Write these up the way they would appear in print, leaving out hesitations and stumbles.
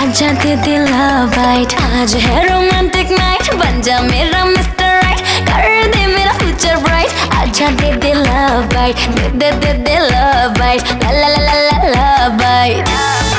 आजा दे दे लव बाइट। आज है रोमांटिक नाइट, बन जा मेरा मिस्टर राइट, कर दे मेरा फ्यूचर ब्राइट। आजा दे दे लव बाइट, दे दे दे दे लव बाइट, ला ला ला ला ला love bite.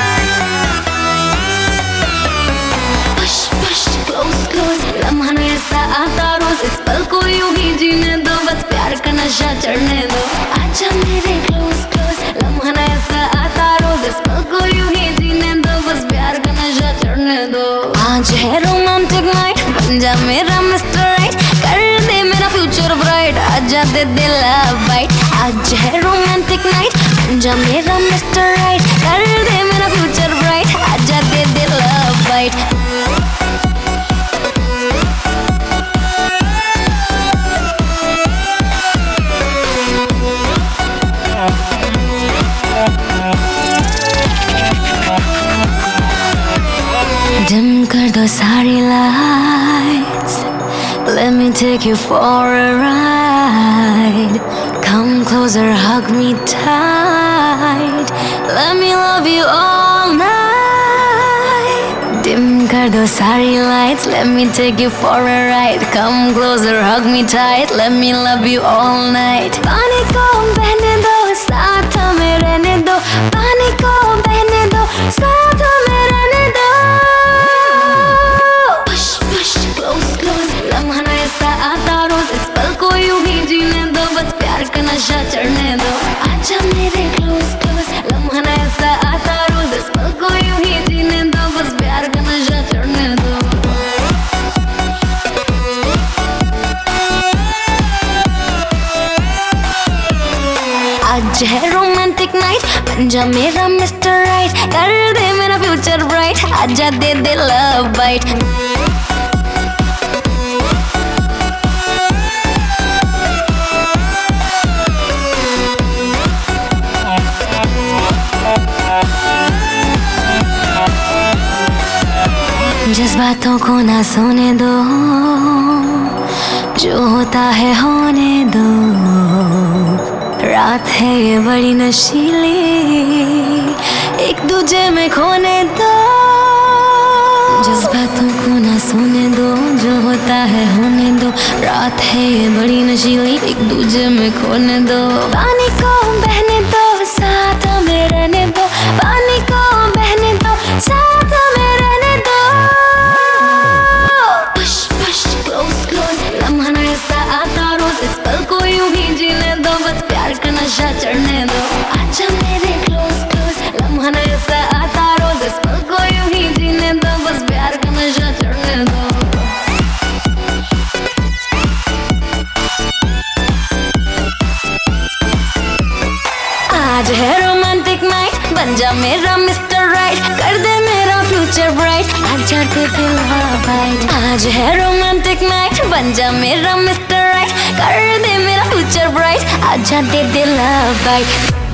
Push push close close, लम्हा ऐसा आता रोज, इस पल को यूं ही जीने दो, बस प्यार का नशा चढ़ने दो। आजा मेरे क्लोज क्लोज, लम्हा ऐसा आता रोज, इस पल को यूं ही जीने दो, बस प्यार का नशा चढ़ने दो। आज है रोमांटिक नाइट, बन जा मेरा मिस्टर राइट, कर दे मेरा फ्यूचर ब्राइट। आजा दे दे लव बाइट। आज है रोमांटिक नाइट, बन जा मेरा मिस्टर राइट, कर दे मेरा फ्यूचर ब्राइट। आजा दे दे लव बाइट। डिम कर दो सारी lights, let me take you for a ride. Come closer, hug me tight, let me love you all night. Dim कर दो सारी lights, let me take you for a ride. Come closer, hug me tight, let me love you all night. पानी को बहने दो, साथ में रहने दो, पानी को बहने दो, साथ में रहने दो। नशा चढ़ने दो, आजा मेरे क्लोज क्लोज, लम्हा ऐसा आता रोज, इस पल को यूं ही जीने दो, बस प्यार का नशा चढ़ने दो। आज है रोमांटिक नाइट, बन जा मेरा मिस्टर राइट, कर दे मेरा फ्यूचर ब्राइट। आजा दे दे लव बाइट। जज्बातों को ना सोने दो, जो होता है होने दो। रात है ये बड़ी नशीली, एक दूजे में खोने दो। जज्बातों को ना सोने दो, जो होता है होने दो। रात है ये बड़ी नशीली, एक दूजे में खोने दो। पानी को बहने दो, साथ में रहने दो, पानी को बहने दो, साथ में रहने दो। नशा चढ़ने दो, आजा मेरे क्लोज क्लोज, लम्हा ऐसा आता रोज, इस पल को यूं ही जीने दो, बस प्यार का नशा चढ़ने दो। आज है रोमांटिक नाइट, बन जा मेरा मिस्टर राइट, कर दे मेरा फ्यूचर ब्राइट। आजा दे दे लव बाइट। आज है रोमांटिक नाइट, बन जा मेरा मिस्टर राइट, कर दे मेरा फ्यूचर ब्राइट। आजा दे दे लव बाइट।